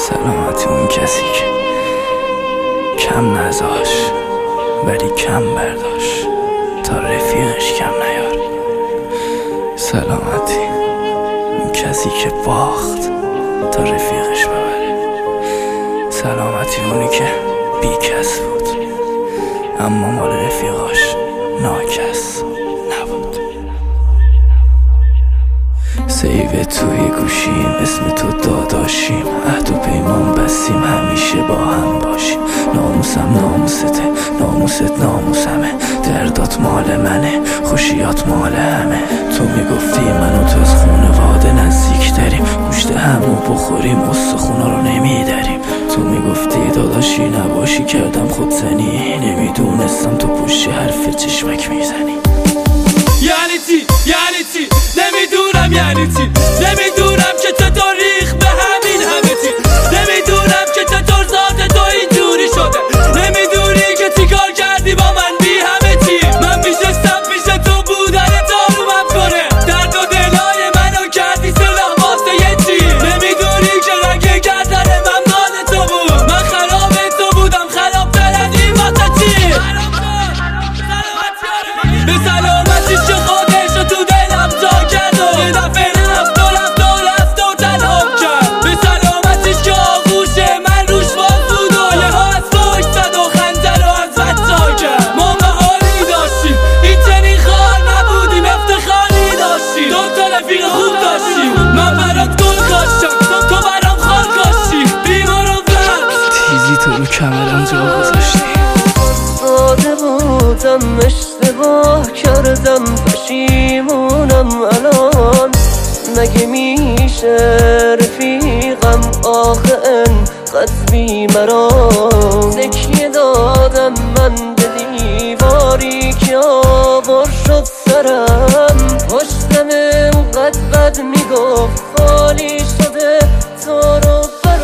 سلامتی اون کسی که کم نذاش ولی کم برداشت تا رفیقش کم نیار. سلامتی اون کسی که باخت تا رفیقش ببره. سلامتی اونی که بیکس بود اما مال رفیقاش ناکس نبود. سیو توی گوشیم اسم تو داداشیم، عهد و پیمان بستیم همیشه با هم باشیم. ناموسم ناموسته، ناموست ناموسمه، دردات مال منه، خوشیات مال همه. تو میگفتی من و تو از خونواده نزدیک تریم، گوشت همو بخوریم استخونا رو نمیدریم. تو میگفتی داداشی نباشی کردم خودزنی، نمیدونستم تو پشت حرف چشمک میزنی. یعنی چی نمیدونم، یعنی چی نمیدونم که چطور ریخ به همین همه چی. نمیدونم که چطور ذات تو اینجوری شده، نمیدونی که چی کار کردی با من بی همه چی. من میشستم پیش تو بودن دارومم کنه، درد و دلای منو کردی سلاح واسه یه چی. نمیدونی که رنگ گردن من مال تو بود، من خراب تو بودم خرابتر از این واسه چی. به سلامتیش که خودشو تو دلم جا کرد و یه دفعه رفت و تنهام کرد. به سلامتیش که آغوش من روش باز بود و یه ها از فوش زد و خنجر رو از بچا کرد. ما بهاری داشتیم این چنین خار نبودیم، افتخاری داشتیم، دوتا رفیق خوب داشتیم. من برات گل کاشتم تو برام خار کاشتی، بیمار و فرد تیزی تو رو کمرم جا گذاشتی. داده بودم اشتباه کردم پشیمونم الان، مگه میشه رفیقم آخه انقدر بیمران. تکیه دادم من به دیواری که آوار شد سرم، پشتم انقدر بد میگفت خالی شده تو رو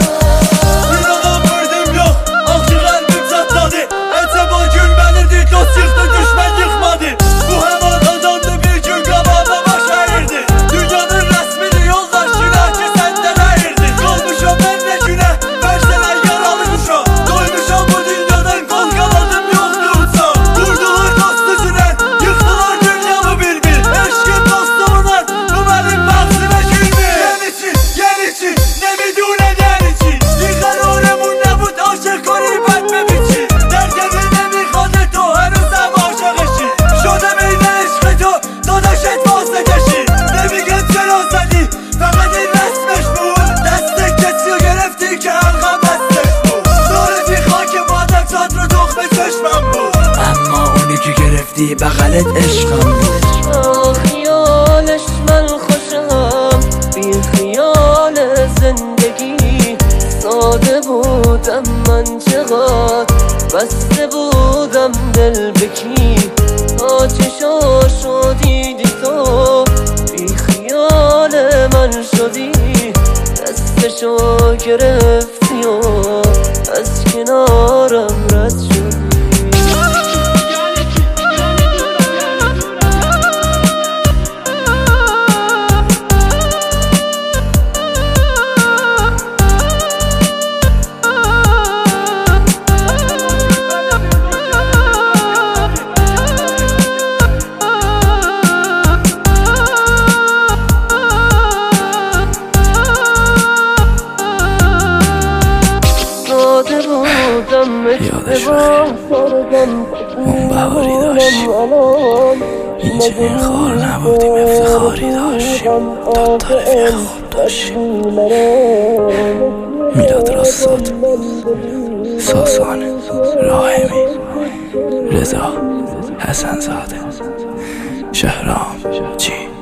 بغلت عشقم بود. خیالش من خوشم بی خیال زندگی، ساده بودم من چقدر بسته بودم دل بکی. تا چشاشو دیدی تو بی خیال من شدی، دستشو گرفتی و از کنارم رد شدی. یادش اون بهاری داشتیم، این چنین خار نبودیم، افتخاری داشتیم، دوتا رفیق خوب داشتیم. میلاد راستاد، ساسانه، راهمی، رضا، حسن زاده، شهرام، چی